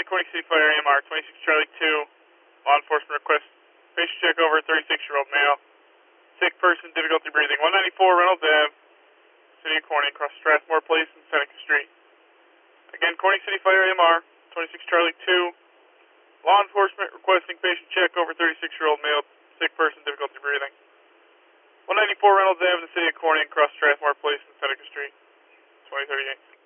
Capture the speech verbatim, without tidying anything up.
Corning City Fire, A M R, twenty-six Charlie two, law enforcement request, patient check over, thirty-six-year-old male, sick person, difficulty breathing, one ninety-four Reynolds Ave, City of Corning, across Strathmore Place and Seneca Street. Again, Corning City Fire, A M R, twenty-six Charlie two, law enforcement requesting patient check over, thirty-six-year-old male, sick person, difficulty breathing. one ninety-four Reynolds Ave, the City of Corning, across Strathmore Place and Seneca Street, twenty thirty-eight.